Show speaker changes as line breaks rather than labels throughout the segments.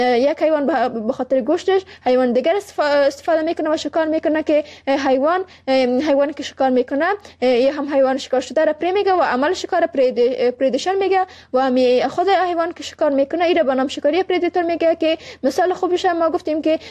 یک حیوان به خاطر گوشتش حیوان دیگر استفاده میکنه و شکار میکنه که حیوانی که شکار میکنه یه هم حیوان شکار شده را پری میگه و عمل شکار پریدیشن میگه و خود حیوان که شکار میکنه ایره به نام شکاری پریدیتور میگه که مثال خوبش ما گفتیم که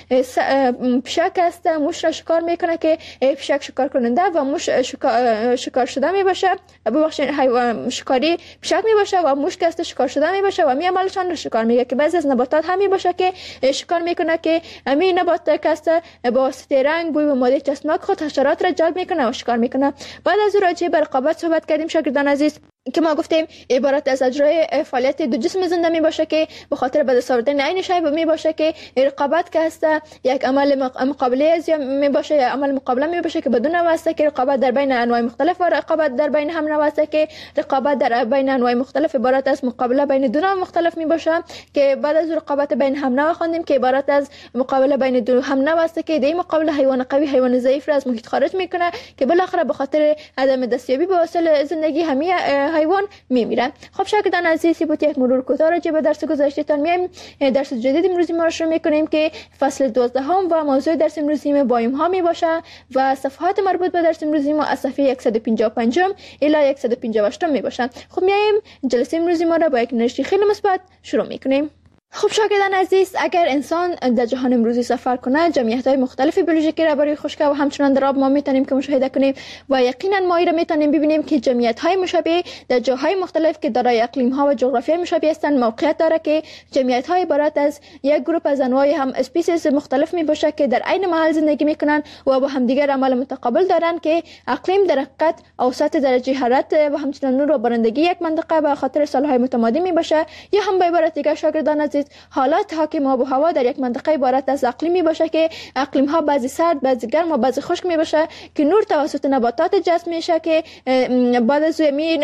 پشک است، موش را شکار میکنه که پشک شکار کننده و موش شکار شده میباشه، ببخشید حیوان شکاری پشک میباشه و موش که است شکار شده میباشه و عملشان را شکار میگه. که بعضی از نباتات هم میباشه که شکار میکنه که همین نبات که است با واسطه رنگ، بوی و ماده چسبناک خود حشرات را جلب میکنه و شکار میکنه. بعد از او راجع به رقابت صحبت کردیم شاگردان عزیز که ما گفتیم عبارت از اجرای فعالیت دو جسم زنده می باشه که به خاطر به دست آوردن عین شی می باشه که رقابت که هست یک عمل مقابله از می باشه یا عمل مقابله می باشه که بدون واسطه که رقابت در بین انواع مختلف و رقابت در بین هم نواسطه که رقابت در بین انواع مختلف عبارت از مقابله بین دو نوع مختلف می باشه که بعد از رقابت بین هم نوع خواندیم که عبارت از مقابله بین دو هم نواسطه که در مقابله حیوان قوی حیوان ضعیف را از محیط خارج میکنه که بالاخره به خاطر عدم دستیابی به وسایل زندگی همه حیوان میمیره. خب شاگردان عزیز بود یک مرور کوتاه راجع به درس گذشتهتان. میایم درس جدید امروزی ما رو شروع میکنیم که فصل 12 و موضوع درس امروزی ما بایوم ها می باشه و صفحات مربوط به درس امروزی ما از صفحه 155 الی 158 می باشه. خب میایم جلسه امروزی ما را با یک نشریه خیلی مثبت شروع میکنیم. خب شاگردان عزیز، اگر انسان در جهان امروزی سفر کنه جمعیت‌های مختلف بیولوژیکی را برای خشکی و همچنان در آب ما میتونیم که مشاهده کنیم و یقینا ما را میتونیم ببینیم که جمعیت‌های مشابه در جاهای مختلف که دارای اقلیم‌ها و جغرافیای مشابه هستند موقعیت داره که جمعیت‌های عبارت از یک گروه از انواع هم اسپیسیز مختلف میباشه که در عین محل زندگی میکنن و با همدیگر عمل متقابل دارن که اقلیم در حقیقت اوسط درجه حرارت و همچنان نور و بارندگی یک منطقه به خاطر سال‌های متمادی میباشه یا هم به عبارت دیگر شاگردان عزیز حالات حاکم آب و هوا در یک منطقه عبارت از اقلیم می باشه که اقلیم ها بعضی سرد، بعضی گرم و بعضی خشک می باشه که نور توسط نباتات جذب میشه که بعد از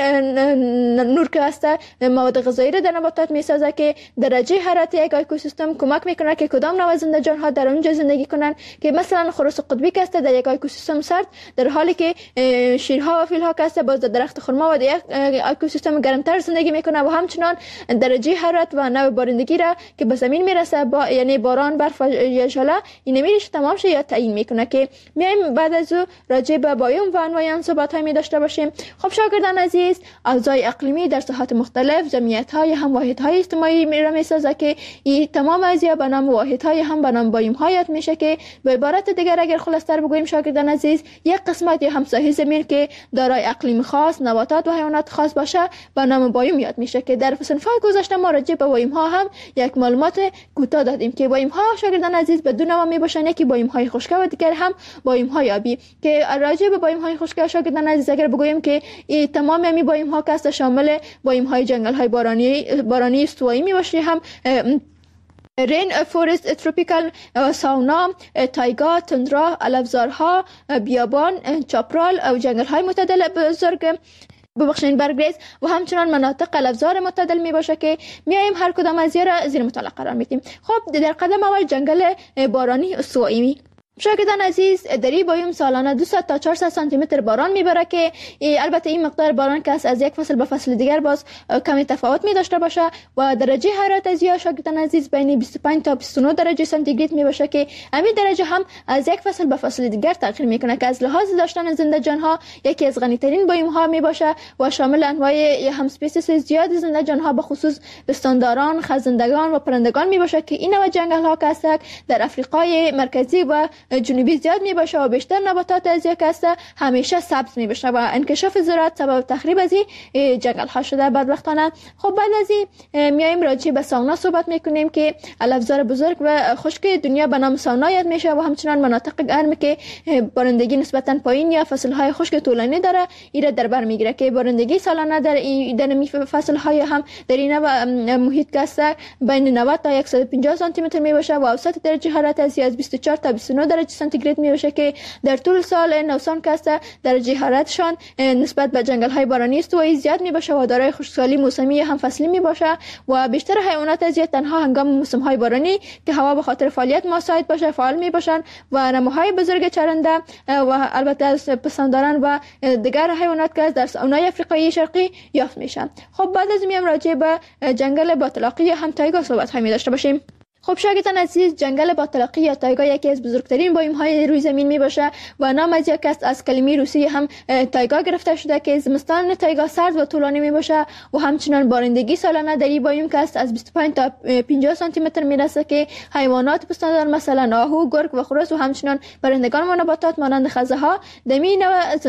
نور که هست مواد غذایی را در نباتات می سازه که درجه حرارت یک اکوسیستم کمک میکنه که کدام نوع زنده جان ها در اونجا زندگی کنن که مثلا خروس قطبی که است در یک اکوسیستم سرد در حالی که شیرها و فیلها که است باز در درخت خرما و در یک اکوسیستم گرمتر زندگی میکنه و همچنان درجه حرارت و نوع بارندگی را که به زمین میرسه یعنی باران، برف یا ژله این میریش تمام شه یا تعیین میکنه که میایم بعد از او راجع به بایوم و انواع آن صحبت های می داشته باشیم. خب شاگردان عزیز، اوضاع اقلیمی در ساحات مختلف جمعیت های هم واحد های اجتماعی میسازه که این تمام ازیا به نام واحد های هم به نام بایوم ها یاد میشه که به عبارت دیگر اگر خلاصتر بگوییم شاگردان عزیز یک قسمت یا هم ساحه زمین که دارای اقلیم خاص، نباتات و حیوانات خاص باشه به نام بایوم یاد میشه که در صفحات گذشته ما راجع به بایوم ها هم یک معلومات کوتاه دادیم که بایوم ها شاگردان عزیز به دو نوع می باشن، یکی بایوم های خشکی و دیگر هم بایوم های آبی که راجع به بایوم های خشکی شاگردان عزیز اگر بگوییم که این تمام می بایوم ها که شامل بایوم های جنگل های بارانی استوایی می باشه، هم رین فورست، تروپیکال، ساونا، تایگا، تندرا، علفزارها، بیابان، چاپرال و جنگل های معتدل بزرگ ببخشید برگریز و همچنان مناطق علفزار معتدل می باشه که میایم هر کدام از را زیر مطالعه قرار میدیم. خب در قدم اول جنگل بارانی استوایی. شاگردان عزیز، در این بایوم سالانه 200 تا 400 سانتی متر باران میبره که البته این مقدار باران که از یک فصل به فصل دیگر باز کمی تفاوت می داشته باشه و درجه حرارت از یا شاگردان عزیز بین 25 تا 29 درجه سانتیگراد می باشه که همین درجه هم از یک فصل به فصل دیگر تغییر میکنه که از لحاظ داشتن زنده جان ها یکی از غنی ترین بایوم ها می باشه و شامل انواع هم اسپیسیس زیاد زنده جان ها به خصوص پستانداران، خزندگان و پرندگان می باشه که این نوع جنگل ها که است در افریقای مرکزی و جنوبی زیاد می باشه و بیشتر نباتات از یک است همیشه سبز می باشه و انکشاف زراعت سبب تخریب از این جنگل ها شده بدبختانه. خب بعد از این میایم راجع به ساونا صحبت میکنیم که علفزار بزرگ و خشک دنیا به نام ساونا یاد میشه و همچنان مناطق گرم که بارندگی نسبتا پایین یا فصل های خشک طولانی داره ایره در بر میگیره که بارندگی سالانه در فصل های هم در این محیط که است بین 90 تا 150 سانتی متر می باشه و اوسط درجه حرارت از 24 تا 29 درجه سانتیگراد می باشه که در طول سال نوسان که است درجه حرارتشان نسبت به جنگل های بارانی استوایی زیاد می باشه و دارای خشکسالی موسمی هم فصلی می باشه و بیشتر حیوانات از تنها هنگام موسم های بارانی که هوا به خاطر فعالیت مساعد باشه فعال می باشن و نموهای بزرگ چرنده و البته از پستانداران و دیگر حیوانات که در ساونای افریقایی شرقی یافت میشن. خب بعد از میام راجع به جنگل باطلاقی هم تایگا صحبت های می داشته باشیم. خب شاگردان عزیز، جنگل باطلاقی یا تایگا یکی از بزرگترین بایم‌های روی زمین میباشه و نام از یک است از کلمه روسی هم تایگا گرفته شده که زمستان تایگا سرد و طولانی میباشه و همچنان بارندگی سالانه در این بایوم که است از 25 تا 50 سانتی متر میرسه که حیوانات پستاندار مثلا آهو، گرگ و خروس و همچنان پرندگان و نباتات مانند خزه‌ها در این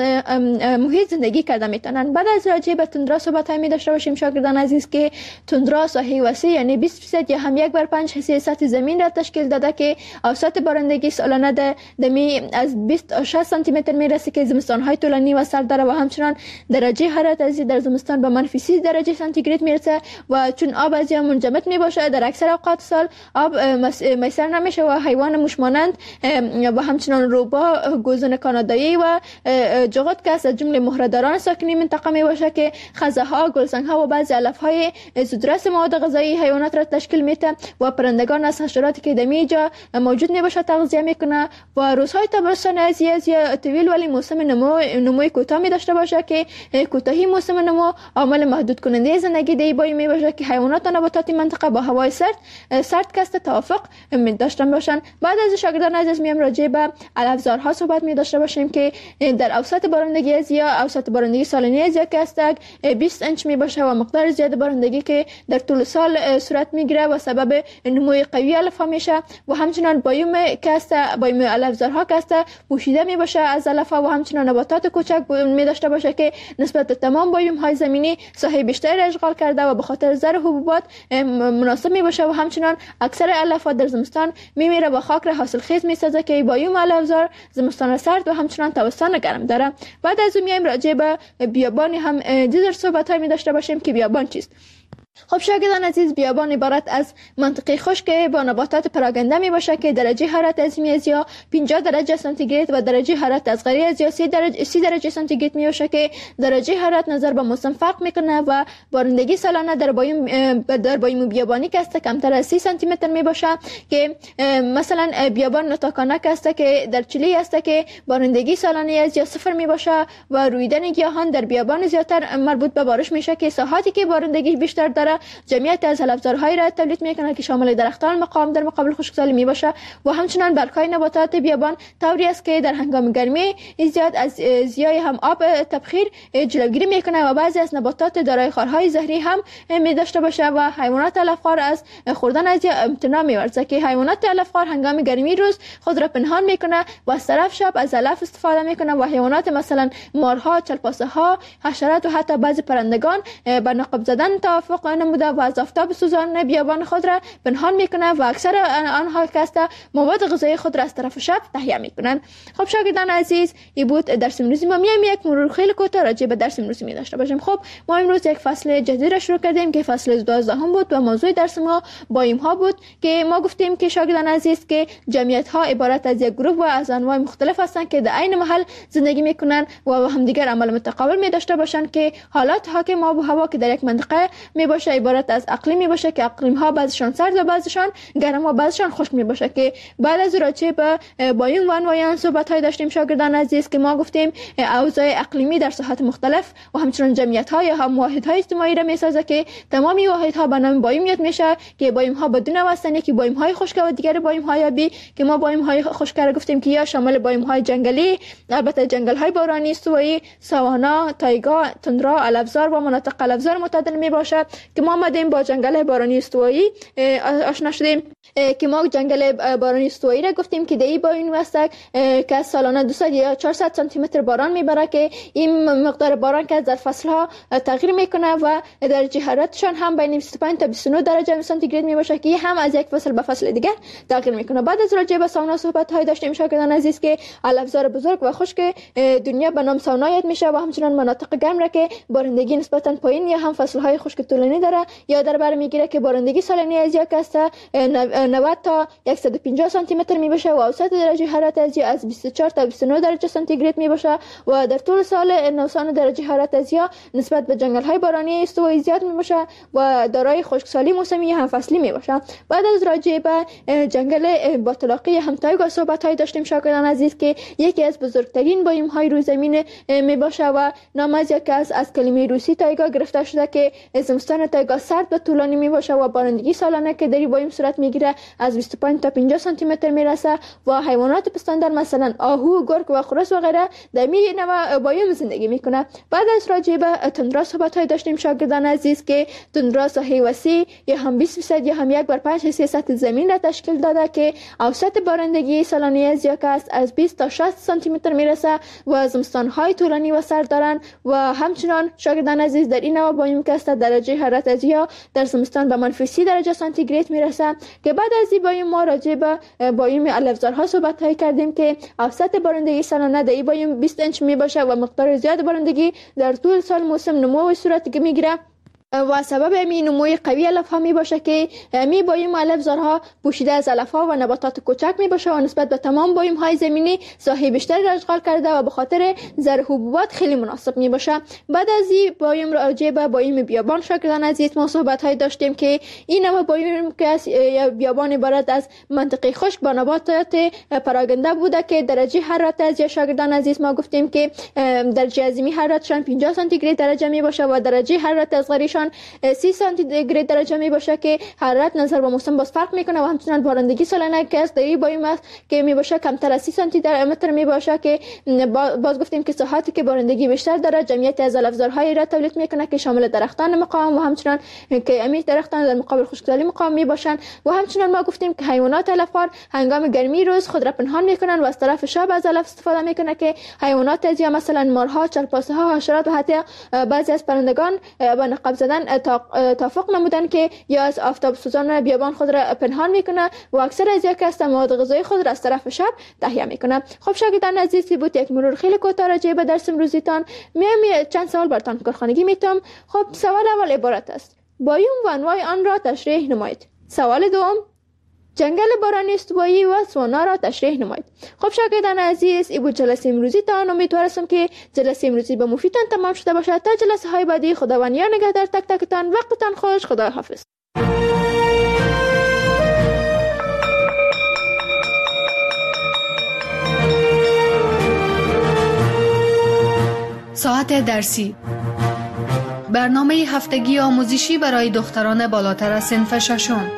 محیط زندگی کرده میتونن. بعد از راجع به تندرا صحبت می داشته باشیم شاگردان عزیز که تندرا ساحه وسیع یعنی 20% یا هم 1/5 سطح زمین را تشکیل داده که اوسط بارندگی سالانه دمی از 20 تا 60 سانتی متر میرسه که زمستان‌های طولانی و سرد داره و همچنان درجه حرارت از در زمستان به -30 درجه سانتیگراد میرسه و چون آب از یا منجمد میباشه در اکثر اوقات سال آب میسر نمیشه و حیوان موشمانند و همچنان روبا، گوزن کانادایی و جغد که از جمله مهره‌داران ساکنی منطقه میباشه که خزه‌ها، گلسنگ‌ها و بعضی علف‌های زودرس مواد غذایی حیوانات را تشکیل میده و پرندگان از حشراتی که در اینجا موجود میباشه تغذیه میکنه و روزهای تابستان از طویل ولی موسم نموی کوتاه می داشته باشه که کوتاهی موسم نمو عامل محدود کننده زندگی در بای می باشه که حیوانات و نباتات منطقه با هوای سرد کست توافق می داشته باشن. بعد از شاگردان عزیز میم راجع به علفزارها صحبت می داشته باشیم که در اوسط بارندگی از اوسط بارندگی سالانه از که است 20 انچ می باشه و مقدار زیاد بارندگی که در طول سال صورت میگیره و سبب نموی قوی علف ها میشه و همچنان بایوم که است بایوم علفزارها که است پوشیده می باشه از علف ها و همچنان نباتات کوچک می داشته باشه که نسبت به تمام بایوم های زمینی ساحه بیشتری اشغال کرده و به خاطر زر حبوبات مناسب می باشه و همچنان اکثر علف ها در زمستان میمیره و خاک را حاصل خیز می سازه که بایوم علفزار زمستان سرد و همچنان تابستان گرم داره. بعد از اون میایم راجع به بیابان هم دیگر صحبت های می داشته باشیم که بیابان چیست. خب شاگردان عزیز، بیابان عبارت از منطقه خشک با نباتات پراگنده می باشه که درجه حرارت از یا 50 درجه سانتیگراد و درجه حرارت از غیر از یا 30 درجه سانتیگراد می باشه که درجه حرارت نظر به موسم فرق میکنه و بارندگی سالانه در بایوم بیابانی که است کمتر از 30 سانتی متر می باشه که مثلا بیابان نتاکانه که است که در چیلی است که بارندگی سالانه از یا 0 می باشه و رویدن گیاهان در بیابان زیاتر مربوط به بارش میشه که ساحاتی که بارندگی بیشتر داره جمعیت از علفزارهای را تولید میکنه که شامل درختان مقاوم در مقابل خشکسالی می باشه و همچنان برگ‌های نباتات بیابان طوری است که در هنگام گرمی زیاد از زیای هم آب تبخیر جلوگیری میکنه و بعضی از نباتات دارای خارهای زهری هم می داشته باشه و حیوانات علفخوار از خوردن از امتناع می‌ورزه که حیوانات علفخوار هنگام گرمی روز خود را پنهان میکنه و از طرف شب از علف استفاده میکنه و حیوانات مثلا مارها، چلپاسه‌ها، حشرات و حتی بعضی پرندگان به نقب زدن توافق نموده و از آفتاب سوزان بیابان خود را پنهان میکنه و اکثر آنها کسته مواد غذایی خود را از طرف شب تهیه میکنن. خب شاگردان عزیز، این بود درس امروزی ما. میایم یک مرور خیلی کوتاه راجع به درس امروزی می داشته باشیم. خب ما امروز یک فصل جدید را شروع کردیم که فصل 12 بود و موضوع درس ما بایوم ها بود که ما گفتیم که شاگردان عزیز که جمعیت ها عبارت از یک گروه و از انواع مختلف هستند که در عین محل زندگی میکنن و همدیگر عمل متقابل می داشته باشند که حالات حاکم آب و هوا که در یک منطقه می باشه عبارت از اقلیم می باشه که اقلیم ها بعضشان سرد و بعضشان گرم و بعضشان خشک می باشه که بعد از راجع به بایوم و انواع صحبت های داشتیم شاگردان عزیز که ما گفتیم اوضاع اقلیمی در ساحات مختلف و همچنین جمعیت ها یا هم واحد های اجتماعی را می سازه که تمامی واحد ها به نام بایوم یاد میشه که بایوم ها بدون واسطه که بایوم های خشک و دیگر بایوم های آبی که ما بایوم های خشک را گفتیم که یا شامل بایوم های جنگلی، البته جنگل های بارانی، استوایی، ساوانا، تایگا، تندرا، علفزار و مناطق علفزار متعدل می باشد که ما آمدیم با جنگل بارانی استوایی آشنا شدیم که ما جنگل بارانی استوایی را گفتیم که دی بایوم است که سالانه 200 یا 400 سانتی متر باران میبره که این مقدار باران که در فصل ها تغییر میکنه و درجه حرارتشان هم بین 25 تا 29 درجه سانتیگراد میباشه که هم از یک فصل به فصل دیگر تغییر میکنه. بعد از راجع به ساونا صحبت های داشتیم شاگردان عزیز که علفزار بزرگ و خشک دنیا به نام ساونا یاد میشه و همچنین مناطق گرم را که بارندگی نسبتا پایین یا هم فصل های خشک طولانی داره یا در بر میگیره که بارندگی سالانه از یک است 90 تا 150 سانتی متر میباشه و اوسط درجه حرارت از 24 تا 29 درجه سانتیگراد میباشه و در طول سال نوسان درجه حرارت از نسبت به جنگل های بارانی استوایی زیاد میباشه و دارای خشکسالی موسمی هم فصلی میباشه. بعد از راجع به جنگل باطلاقی هم تایگا صحبت های داشتیم شاگردان عزیز که یکی از بزرگترین بایوم های روی زمین میباشه و نام از یک از کلمه روسی تایگا گرفته شده که زمستان گاه سرد و طولانی می باشه و بارندگی سالانه که در این بایم صورت میگیره از 25 تا 50 سانتی متر میرسه و حیوانات پستاندار مثلا آهو، گرگ و خرس و غیره در می نوع بایم زندگی میکنه. بعد از راجع به تندرا صحبت های داشتیم شاگردان عزیز که تندرا ساحه وسیع یا هم 20% یا هم 1/5 سطح زمین را تشکیل داده که اوسط بارندگی سالانه از یاکست از 20 تا 60 سانتی متر میرسه و زمستان های طولانی و سرد دارند و همچنان شاگردان عزیز در این نوع بایم که است درجه حرارت از یا در زمستان به -30 درجه سانتیگراد میرسه. که بعد از این بایم ما راجع به بایم الافزارها صحبت های کردیم که اوسط بارندگی سالانه در این بایم 20 انچ می باشه و مقدار زیاد بارندگی در طول سال موسم نمو صورت میگیره و سبب این نموی قوی علف ها می باشه که می بایم الافزارها پوشیده از علف ها و نباتات کوچک می باشه و نسبت به تمام بایم های زمینی ساحه بیشتری را اشغال کرده و به خاطر زر حبوبات خیلی مناسب می باشه. بعد از این بایم راجع به بایم بیابان شاگردان عزیز ما صحبت های داشتیم که این نوع بایم که بیابان عبارت از منطقه خشک با نباتات پراگنده بوده که درجه حرارت از شاگردان عزیز ما گفتیم که درجه ازمی حرارتشان 50 سانتیگراد درجه می باشه و درجه حرارت اصغریشان 30 سانتیگراد درجه می باشه که حرارت نظر به موسم باز فرق میکنه و همچنان بارندگی سالانه که است در این بایم است که می باشه کمتر از 30 سانتی متر می باشه که باز گفتیم که ساحاتی که بارندگی بیشتر داره جمعیت از الافزارهای را تولید میکنه که شامل درختان مقاوم و همچنان که امی درختان در مقابل خشکسالی مقاوم می باشند و همچنان ما گفتیم که حیوانات علفخوار هنگام گرمی روز خود را پنهان میکنن و از طرف شب از علف استفاده میکنه که حیوانات از یا مثلا مارها، چرپاسه ها، حشرات و حتی بعضی از پرندگان با نقاب زدن توافق نمودن که یا از آفتاب سوزان بیابان خود را پنهان میکنه و اکثر از یک کس مواد غذایی خود را از طرف شب تهیه میکنه. خب شاگردان عزیز بود یک مرور خیلی کوتاه راجع به درس امروزیتان چند سوال براتون کارخانگی میتونم. خب سوال اول عبارت است بایم و انواع آن را تشریح نمایید. سوال دوم جنگل بارانی استوایی و سوانا را تشریح نمایید. خب شاگردان عزیز این بود جلسه امروزی تان. امیدوارم که جلسه امروزی به مفیدتان تمام شده باشد. تا جلسه های بعدی خداوند نگهدار تک تکتان. وقتتان خوش. خدا حافظ.
ساعت درسی برنامه هفتگی آموزشی برای دختران بالاتر از صنف ششم.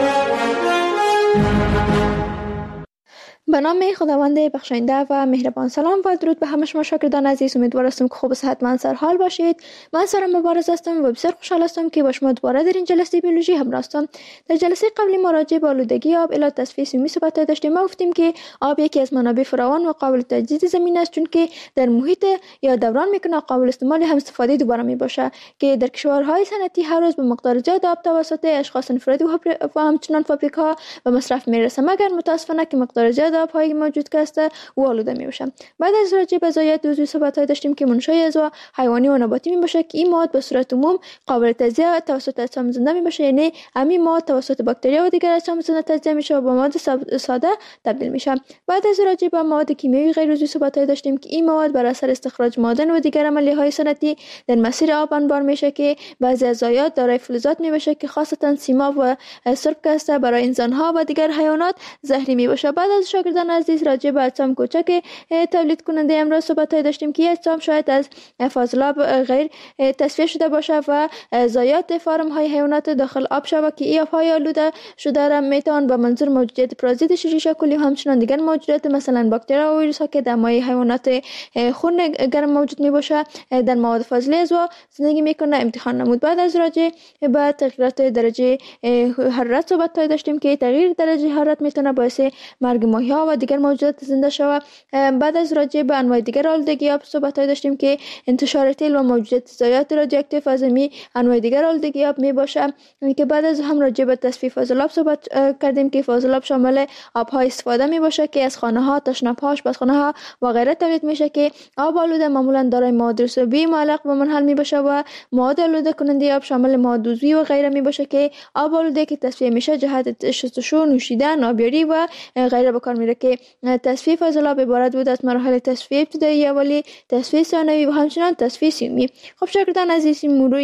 به نام خداوند بخشاینده و مهربان. سلام و درود به همه شما شاگردان عزیز. امیدوارم که خوب و صحتمند سر حال باشید. من سارا مبارز هستم و بسیار خوشحال هستم که با شما دوباره در این جلسه بیولوژی همراه هستم. در جلسه قبلی ما راجع به آلودگی آب الی تصفیه عمومی صحبت داشتیم. ما گفتیم که آب یکی از منابع فراوان و قابل تجدید زمین است چون که در محیط یا دوران میکنه قابل استعمال هم استفاده دوباره می باشه که در کشورهای صنعتی هر روز به مقدار زیاد آب توسط اشخاص انفرادی و همچنان فابریکا به مصرف میرسه، مگر متاسفانه که مقدار زیاد آب‌های موجود که است و آلوده میباشن. بعد از راجع به ضایعات عضوی صحبت‌های داشتیم که منشأ اعضا حیوانی و نباتی میباشه که این مواد به صورت عموم قابل تجزیه توسط اجسام زنده میباشه، یعنی همین مواد توسط باکتریا و دیگر اجسام زنده تجزیه میشه و به مواد ساده تبدیل میشه. بعد از راجع به مواد کیمیایی غیر عضوی صحبت‌های داشتیم که این مواد بر اثر استخراج معادن و دیگر عملیه‌های صنعتی در مسیر آب انبار میشه که بعضی از ضایعات دارای فلزات میباشه که خاصتا سیماب و سرب که است برای انسان‌ها و دیگر حیوانات زهری میباشه. بعد از شاگردان عزیز راجع به اجسام کوچک تولید کننده امراض صحبت داشتیم که اجسام شاید از فاضلاب غیر تصفیه شده باشه و ضایعات فارم های حیوانات داخل آب شوه که این آبهای آلوده شده را میتوان به منظور موجودیت پرازیت شیشه کلی و همچنان دیگر موجودات مثلا باکتریا و ویروس ها که در مایع حیوانات خون گرم موجود میباشه در مواد فاضله اعضا زندگی میکنه امتحان نمود. بعد از راجع به تغییرات درجه حرارت صحبت داشتیم که تغییر درجه حرارت میتونه باعث مرگ ماهی‌ها و دیگر موجودات زنده شوه. بعد از راجع به انواع دیگر آلودگی آب صحبت داشتیم که انتشار تیل و موجودات ضایعات رادیواکتیو از انواع دیگر آلودگی آب می باشه که بعد از هم راجع به تصفیه فاضلاب صحبت کردیم که فاضلاب شامل آب‌های استفاده می باشه که از خانه‌ها، تشنه‌ها، آشپزخانه‌ها و غیره تولید میشه که آب آلوده معمولا دارای مواد رسوبی معلق به منحل می باشه و مواد آلوده کننده آب شامل مواد عضوی و غیره می باشه که آب آلوده که تصفیه میشه جهت شستشو، نوشیدن، آبیاری و غیره به کار میره که تصفیه فاضلاب عبارت بود از مراحل تصفیه ابتدایی اولی، تصفیه ثانوی و همچنان تصفیه سومی. خب شاگردان عزیز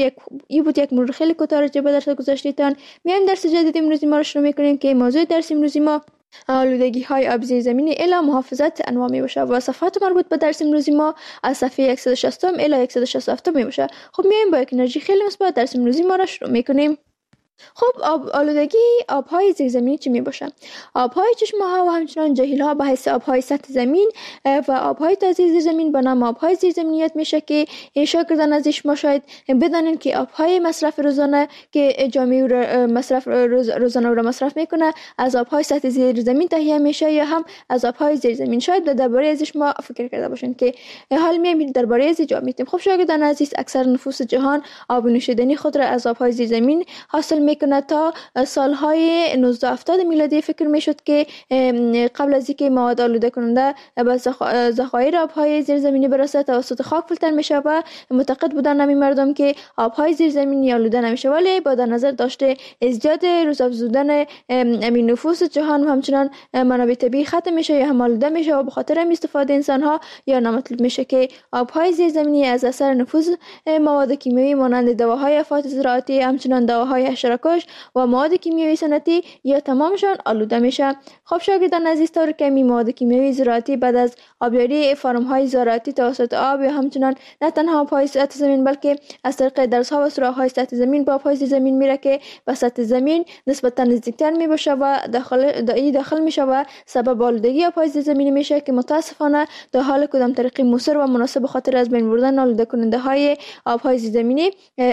این بود یک مرور خیلی کوتاه راجع به درس گذشته‌تان. میایم درس جدید امروزی ما رو شروع می‌کنیم که موضوع درس امروزی ما آلودگی های آب زیرزمینی الی محافظت انواع می باشه و صفحات مربوط به درس امروزی ما از صفحه 160 الی 167 می باشه. خب میایم با یک انرژی خیلی مثبت درس امروزی ما را شروع میکنیم. خب آلودگی آبهای زیرزمینی چی می باشه؟ آبهای چشمه ها و همچنان جهیل ها به حیث آبهای سطح زمین و آبهای تازه زیرزمین به نام آبهای زیرزمینیت میشه که شاگردان ازش ما شاید بدانین که آبهای مصرف روزانه که جامعه روزانه رو مصرف میکنه از آبهای سطح زیرزمین تهیه میشه یا هم از آبهای زیرزمین. شاید درباره ازش ما فکر کرده باشین که حال میایم درباره ازش جواب میدیم. خب شاگردان عزیز، اکثر نفوس جهان آب نوشیدنی خود را از آبهای زیرزمین حاصل میکنه. تا سالهای 1970 میلادی فکر میشد که قبل از اینکه مواد آلوده کننده به ذخایر آبهای زیرزمینی برسه توسط خاک فیلتر میشه و معتقد بودن همین مردم که آبهای زیرزمینی آلوده نمیشه، ولی با در نظر داشته ازدیاد روزافزودن امین نفوس جهان و همچنان منابع طبیعی ختم میشه یا هم آلوده میشه و به خاطر استفاده انسان ها یا نامطلوب میشه که آبهای زیرزمینی از اثر نفوذ مواد کیمیایی مانند دواهای افات زراعتی، همچنان دواهای حشره‌کش و مواد کیمیایی صنعتی یا تمامشان آلوده میشه. خب شاگردان عزیز، طور که می مواد کیمیایی زراعتی بعد از آبیاری فارم های زراعتی توسط آب یا همچنان نه تنها آبهای سطح زمین بلکه از طریق درس ها و سوراخ های سطح زمین با آبهای زمین میره که به سطح زمین نسبتا نزدیکتر می باشه و داخل میشه و سبب آلودگی آبهای زمینی میشه که متاسفانه در حال کدام طریق مؤثر و مناسب خاطر از بین بردن آلوده کننده های آبهای زمینی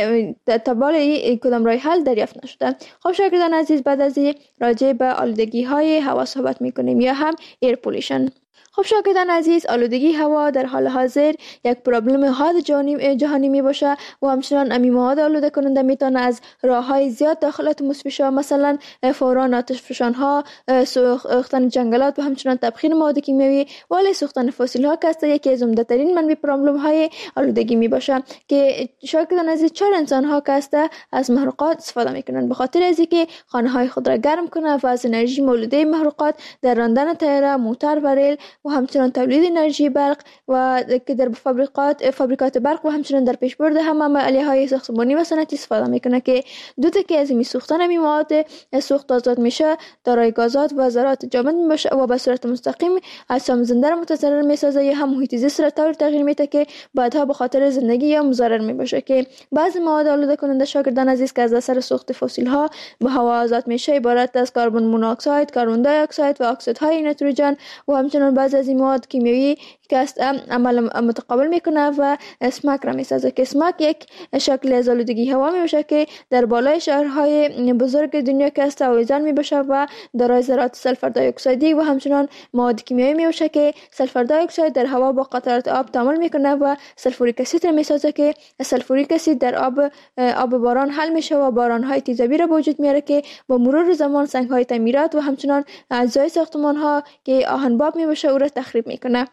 تبال کدام راه حل دریافت نشده. خب شاگردان عزیز، بعد از راجع به آلودگی های هوا صحبت میکنیم یا هم ایر پولیشن. خب شاگردان عزیز، آلودگی هوا در حال حاضر یک پروبلم حاد جهانی می باشه و همچنان امی مواد آلوده کننده میتونه از راههای زیاد داخل اتمسفر شه، مثلا فوران آتش فشان ها، سوختن جنگلات و همچنان تبخیر مواد کیمیایی، ولی سوختن فسیل ها که یکی از عمده ترین منبع پروبلم های آلودگی می باشه که شاگردان عزیز چهار انسان ها که از محروقات استفاده میکنن به خاطر از اینکه خانه های خود را گرم کنه و از انرژی مولده محروقات در راندن تیاره، موتور و ریل و همچنان تولید انرژی برق و که در فابریکات برق و همچنان در پیشبرد هم عملیه‌های ساختمانی و صنعتی استفاده میکنه که دو تا که از این سوختن می مواد سوخت آزاد میشه دارای گازات و ذرات جامد میشه و به صورت مستقیم اجسام زنده را متضرر میسازه یا هم محیط زیست را طور تغییر میده که بعدها به خاطر زندگی یا مضرر میباشه که بعضی مواد آلوده کننده شاگردان عزیز که از اثر سوخت فسیل ها به هوا آزاد میشه عبارت از کربن مونوکساید، کربن دی اکساید و اکسیدهای نیتروژن و همچنان بعضی از این مواد کیمیایی که عمل متقابل میکنه و اسماک را میسازه که اسماک یک شکل از آلودگی هوا میباشه که در بالای شهرهای بزرگ دنیا که است آویزان میباشه و دارای ذرات سلفر دی اکسایدی و همچنان مواد کیمیایی میباشه که سلفر دی اکساید در هوا با قطرات آب تعامل میکنه و سلفوریک اسید را میسازه که سلفوریک اسید در آب باران حل میشه و بارانهای تیزابی را به وجود میاره که با مرور زمان سنگهای تعمیرات و همچنان اجزای ساختمان ها که آهنباب میباشه او را تخریب میکنه.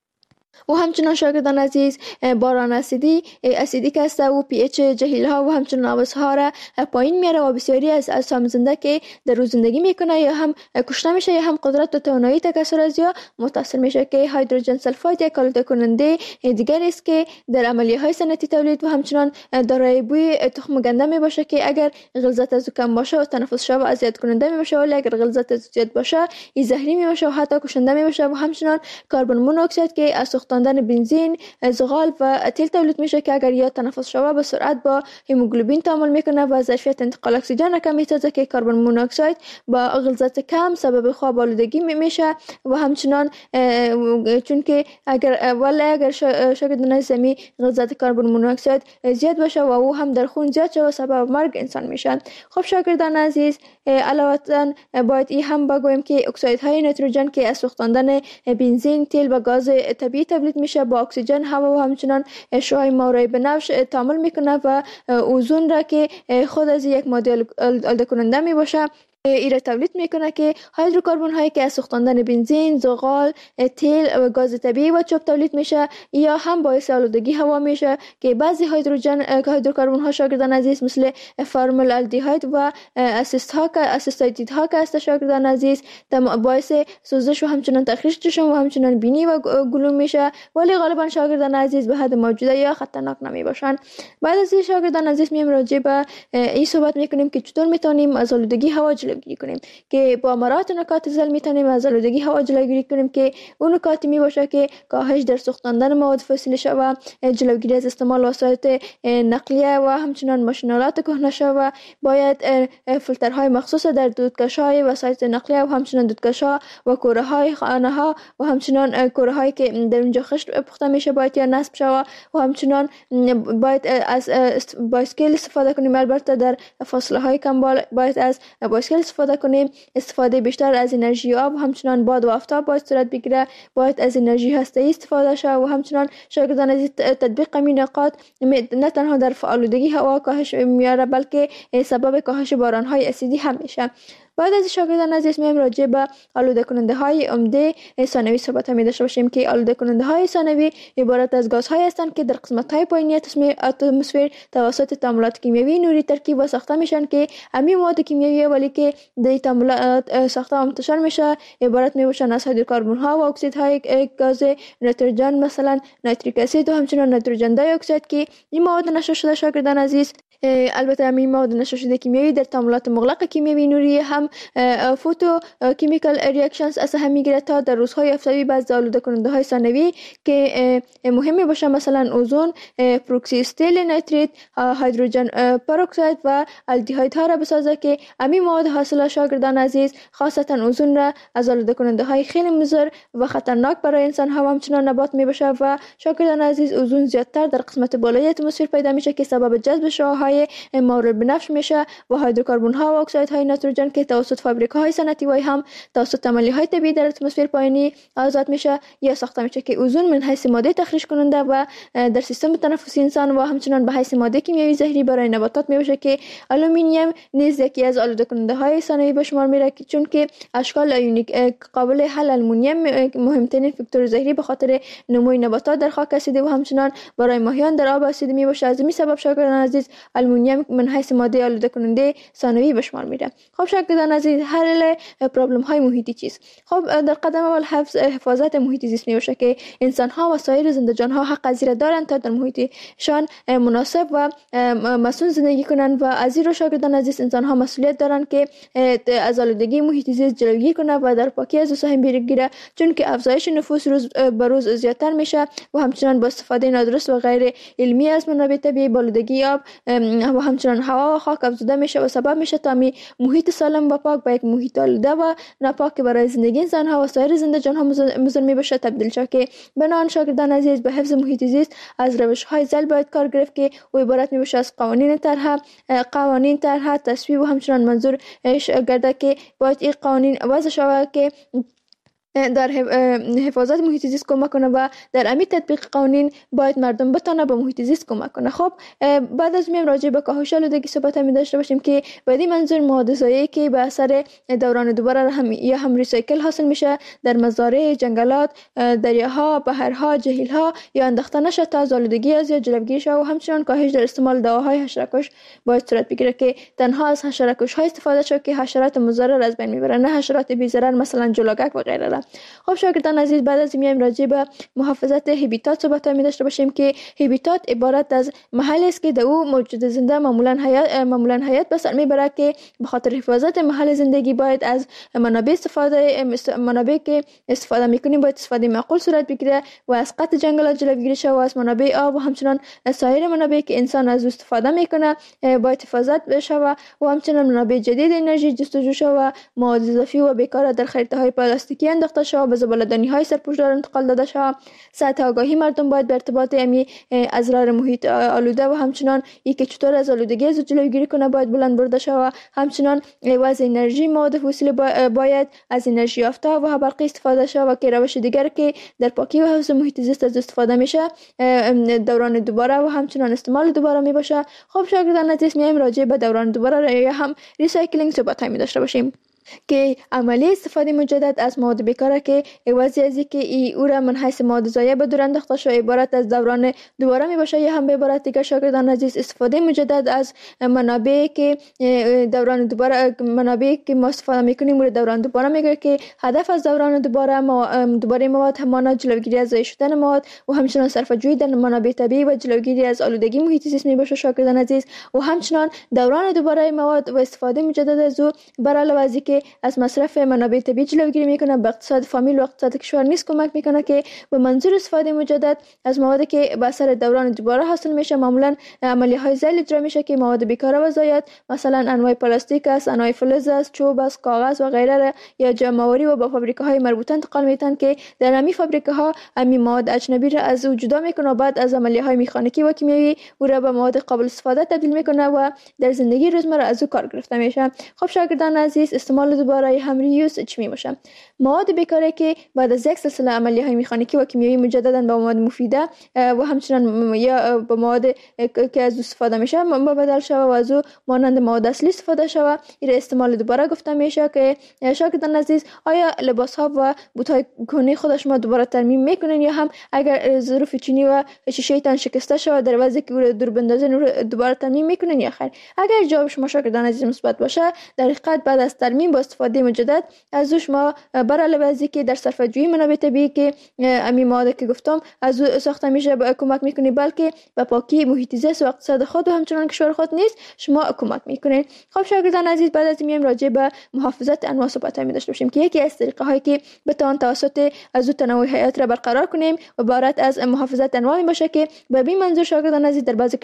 و همچنان شاگردان عزیز، باران اسیدی که است و پی اچ جهیل ها و همچنان آبسها را پایین میاره و بسیاری از اجسام زنده که در روز زندگی میکنه یا هم کشته میشه یا هم قدرت و توانایی تکثر از یا متاثر میشه که هیدروژن سلفاید یک آلوده کننده دیگر است که در عملیه های صنعتی تولید و همچنان دارای بوی تخم گنده می باشه که اگر غلظت از کم باشه و تنفس شو اذیت کننده می باشه، ولی اگر غلظت از زیاد باشه این زهری می باشه و حتی کشنده می باشه. و همچنان کربن مونوکساید که از سوختاندن بنزین، زغال و تیل تولید میشه که اگر یا تنفس شوه به سرعت با هموگلوبین تعامل میکنه و ظرفیت انتقال اکسیژن کم میسازه که کربن مونوکساید با غلظت کم سبب خواب آلودگی میشه و همچنان چون که اگر شاگردان زمین غلظت کربن مونوکساید زیاد باشه و او هم در خون زیاد شوه سبب مرگ انسان میشه. خب شاگردان عزیز، علاوه باید این هم بگویم که اکسیدهای نیتروژن که از سوختاندن بنزین، تیل و گاز طبیعی تولید میشه با اکسیژن، هوا و همچنان شعاع مایع بنفش تعامل میکنه و اوزون را که خود از یک ماده آلوده کننده می باشه ایره تولید میکنه که هیدروکربن هایی که از سوختاندن بنزین، زغال، تیل و گاز طبیعی و چوب تولید میشه یا هم باعث آلودگی هوا میشه که بعضی هیدروکربن ها شاگردان عزیز مثل فرمل الدیهاید و اسیتایدید ها که است شاگردان عزیز باعث سوزش و همچنان تخریش چشم و همچنان بینی و گلوم میشه، ولی غالبا شاگردان عزیز به حد موجوده یا خطرناک نمی باشن. بعد از این شاگردان عزیز میم راجع به این صحبت میکنیم که چطور میتونیم از آلودگی هوا جلوگیری جلوگیری کنیم که با مراعات نکات زل میتونیم از آلودگی هوا جلوگیری کنیم که اون نکاتی می باشه که کاهش در سوختاندن مواد فسیلی شود، جلوگیری از استعمال وسایل نقلیه و همچنان ماشینالات کهنه شود. باید فیلترهای مخصوص در دودکش‌های وسایل نقلیه و همچنان دودکش‌ها و کوره‌های خانه‌ها و همچنان کوره‌هایی که در اونجا خشت پخته میشه باید یا نصب شود و همچنان باید از بایسکل استفاده کنیم. البته در فاصله‌های کم باید از بایسکل استفاده کنیم. استفاده بیشتر از انرژی آب و همچنان باد و آفتاب باید صورت بگیره. باید از انرژی هسته‌ای استفاده شود و همچنان شاگردان از تطبیق این نکات نه تنها در آلودگی هوا کاهش میاره بلکه سبب کاهش باران‌های اسیدی هم میشه. بعد از شاگردان عزیز میایم راجع به آلوده کننده های عمده ثانوی صحبت می داشته باشیم که آلوده کننده های ثانوی عبارت از گازهای هستند که در قسمت های پایینی اتمسفر توسط تعاملات کیمیایی نوری ترکیب و ساخته میشن که همین مواد کیمیایی ولی که در تعاملات ساخته و منتشر میشه عبارت می باشن از هیدروکربن ها و اکسیدهای گاز نیتروژن مثلا نیتریک اسید و همچنان نیتروژن دی اکساید که این مواد نشر شده شاگردان عزیز. البته همین مواد نشر شده کیمیایی در تعاملات مغلق کیمیایی نوری هم فوتو کیمیکال ریاکشنز از هم میگیره تا در روزهای آفتابی بعض آلوده کننده های ثانوی که مهمی باشه مثلا اوزون، پروکسی استیل نیتریت، هیدروژن پروکساید و الدیهاید ها را بسازه که همین مواد حاصل شاگردان عزیز خاصتا اوزون را از آلوده کننده های خیلی مضر و خطرناک برای انسان ها همچنان نبات می باشه و شاگردان عزیز اوزون زیادتر در قسمت بالای اتمسفر پیدا میشه که سبب جذب شعاعهای مورد بنفش میشه و هیدروکربن ها و اکساید های نیتروژن که توسط فابریکاهای صنعتی و هم توسط عملی های طبیعی در اتمسفر پایینی آزاد میشه یا ساخته میشه که اوزون من حیث ماده تخریش کننده و در سیستم تنفسی انسان و همچنان به حیث ماده کیمیایی زهری برای نباتات میباشه که آلومینیوم نیز یکی از آلوده کننده های ثانوی به شمار میره چون که اشکال یونیک قابل حل آلومینیوم مهمترین فاکتور زهری به خاطر نموی نباتات در خاک اسیدی و همچنان برای ماهیان در آب اسیدی میباشه. از این سبب شاگردان عزیز آلومینیوم من حیث ماده آلوده کننده ثانوی به شمار میره. خب شاگردان عزیز حل پرابلم های محیطی چیست؟ خب در قدم اول حفاظت محیط زیست میباشه که انسان ها و سایر زنده جان ها حق از زیر دارند تا در محیطشان مناسب و مسئول زندگی کنند و از این رو شاگردان عزیز انسان ها مسئولیت دارند که از آلودگی محیط زیست جلوگیری کنند و در پاکی از سهم بگیره چون که افزایش نفوس روز به روز زیادتر میشه و همچنان با استفاده نادرست و غیر علمی از منابع طبیعی آلودگی آب و همچنان هوا و خاک افزوده میشه و سبب میشه تا محیط سالم و پاک به یک محیط آلوده و ناپاک برای زندگی انسان ها و سایر زنده جان ها مضر میباشه تبدیل شد که بنابراین شاگردان عزیز به حفظ محیط زیست از روش های زل باید کار گرفت که او عبارت میباشه از قوانین طرح تصویب و همچنان منظور گرده که باید این قوانین وضع شود که در حفاظت محیط زیست کمک کنه و در امی تطبیق قوانین باید مردم بتونه به محیط زیست کمک کنه. خب بعد از میم راجع به کاهش آلودگی صحبت می داشته باشیم که بعدی منظور مواد ضایعی که به اثر دوران دوباره هم ریسایکل حاصل میشه در مزارع، جنگلات، دریاها، بحرها، جهیلها یا انداخته نشه تا از آلودگی از یا جلوگیری شه و همچنین کاهش در استعمال دواهای حشره‌کش باید صورت بگیره که تنها از حشره‌کش ها استفاده شه که حشرات مضر از بین میبرن نه حشرات بی ضرر مثلا جلوگک و غیره. خب شاگردان عزیز بعد از میایم راجع به محافظت هبیتات صحبت می داشته باشیم که هبیتات عبارت از محلی است که در او موجود زنده معمولا حیات به سر میبره که به خاطر حفاظت محل زندگی باید از منابع که استفاده میکنیم باید استفاده معقول صورت بگیره و از قطع جنگلات جلوگیری شه و از منابع آب و همچنان سایر منابعی که انسان از استفاده میکنه باید حفاظت بشه و همچنان منابع جدید انرژی جستجو شه و مواد اضافی و بیکار در خریدهای پلاستیکی انداخته شه به زباله‌دانی‌های سرپوشدار انتقال داده شود. سطح آگاهی مردم باید به ارتباط اضرار محیط آلوده و همچنان که چطور از آلودگی از جلوگیری کنه باید بلند برده شود. همچنان وضع انرژی مواد فسیلی باید از انرژی آفتاب و برقی استفاده شود که روش دیگر که در پاکی و حفظ محیط زیست از استفاده میشه دوران دوباره و همچنان استعمال دوباره می باشه. خب شاگردان عزیز میایم راجع به دوران دوباره یا هم ریسایکلینگ صحبت می داشته باشیم. که عملی استفاده مجدد از مواد بیکاره که عوضی از که او را من حیث مواد ضایع به دور انداخته شده عبارت از دوران دوباره می باشه، یا هم به عبارت دیگه شاگردان عزیز استفاده مجدد از منابع که دوران دوباره منابع که ما استفاده میکنیم رو دوران دوباره میگه که هدف از دوران دوباره مواد همانا جلوگیری از ضایع شدن مواد و همچنان صرفه‌جویی در منابع طبیعی و جلوگیری از آلودگی محیط زیست می باشه شاگردان عزیز. و همچنان دوران دوباره مواد و استفاده مجدد از او بر علاوه از که از مصرف منابع طبیعی جلوگیری میکنه، به اقتصاد فامیل و اقتصاد کشور نیز کمک میکنه که به منظور استفاده مجدد از مواد که به اثر دوران دوباره حاصل میشه معمولا عملیه های ذیل اجرا میشه که مواد بیکاره و ضایعات مثلا انواع پلاستیک است، انواع فلز است، چوب است، کاغذ و غیره را یا جمع‌آوری و به فابریکه‌های مربوطه انتقال میتن که در همین فابریکه‌ها همین مواد اجنبی را از او جدا میکنه و بعد از عملیه‌های مکانیکی و کیمیایی او را به مواد قابل استفاده تبدیل میکنه و در زندگی روزمره از او کار گرفته میشه. خب شاگردان عزیز، استعمال دوباره هم ریوز چی می باشه؟ مواد بیکاره که بعد از یک سلسله عملیه‌های مکانیکی و کیمیایی مجددا به مواد مفیده و همچنان یا به مواد که از استفاده میشه بدل شوه و از او مانند مواد اصلی استفاده شوه، این استعمال دوباره گفته میشه. که شاگردان عزیز، آیا لباس ها و بوت های کهنه خود شما دوباره ترمیم میکنین یا هم اگر ظروف چینی و شیشه تان شکسته شوه در وضعی که او را دور بندازین دوباره ترمیم میکنین یا خیر؟ اگر جواب شما شاگردان عزیز مثبت باشه، در حقیقت بعد از ترمیم با استفاده مجدد از او شما بر علاوه از که در صرفه‌جویی منابع طبیعی که همین مواد که گفتم از او ساخته میشه کمک میکنی، بلکه به پاکی محیط زیست و اقتصاد خود و همچنان کشور خود نیز شما کمک میکنین. خب شاگردان عزیز، بعد از این راجع به محافظت انواع صحبت می داشته باشیم که یکی از طریقه هایی که بتوان توسط از او تنوع حیات را برقرار کنیم و عبارت از محافظت انواع می باشه که به این منظور شاگردان عزیز در بعضی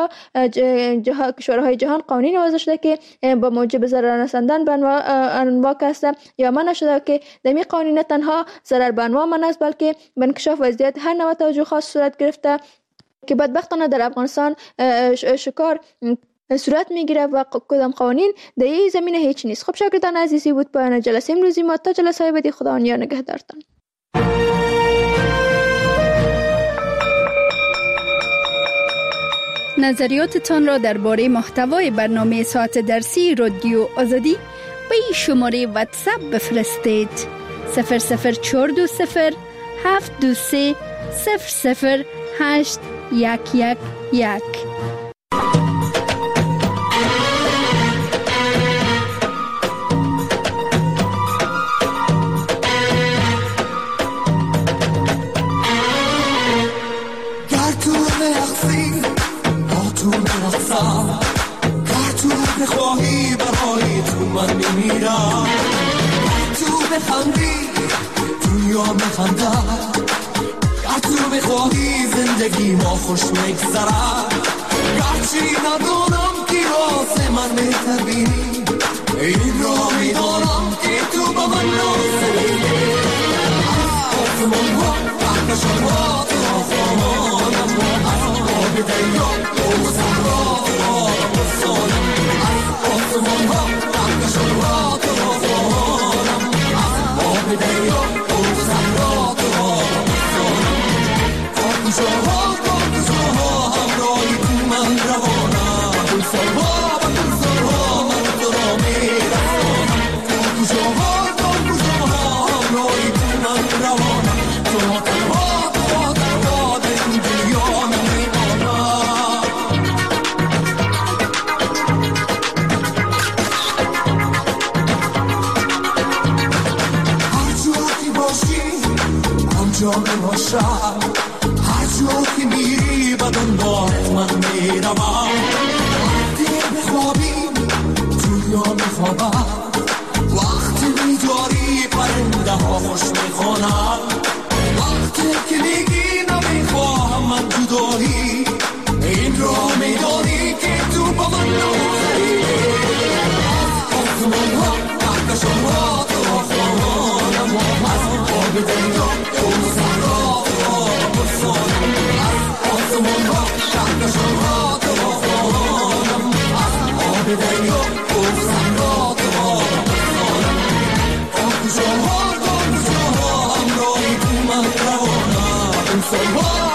کشورهای جهان قوانین وضع شده که با موجب ضرر رساندن به انواع هست یا منع شده که در این قوانین تنها ضرر به انواع منع است، بلکه به انکشاف وضعیت هر نوع توجه خاص صورت گرفته که بدبختانه در افغانستان شکار صورت میگیره و کدام قوانین در این زمینه هیچ نیست. خب شاگردان عزیزی بود پایان جلسه امروزی ما. تا جلسه بعدی خدا نگهدارتان.
نظریاتتان را درباره محتوای برنامه ساعت درسی رادیو آزادی به این شماره واتساپ بفرستید: 00420 723 00811.
بخواهی برای تو من میمیرم، تو بخندی دنیا میخنده، گر تو بخواهی زندگی ما خوش میگذره، گرچه ندانم که راز من میتبینی، این را میدانم که تو با من نازنی. آسمان ها تحتشان ها تا آسمانم، از آب دریا و صحرا تا بسانم، آسمان ها تحتشان ها تا آسمانم، از آب دریا و صحرا تا بسانم. تا کجاها همراهی تو من روانم، گلزارها و گلزارها من تو را میرسانم. تا کجاها همراهی تو من روانم، تو تنها در این دنیا نمیمانم. هر جا که باشی آنجا باشم، هر جا که میری به دنبالت من میروم. وقتی بخوابیم دنیا میخوابم، وقتی میداری پرنده ها خوش میخوانم، وقتی که میگی نمیخواهم من جدایی، این را میدانی که تو با من نوزی. آسمان ها تحتشان ها تا آسمانم، از آب دریا و صحرا تا بسانم، از آسمان ها تحتشان ها تا آسمانم، از آب دریا و صحرا تا بسانم. تا کجاها همراهی تو من روانم، انسان ها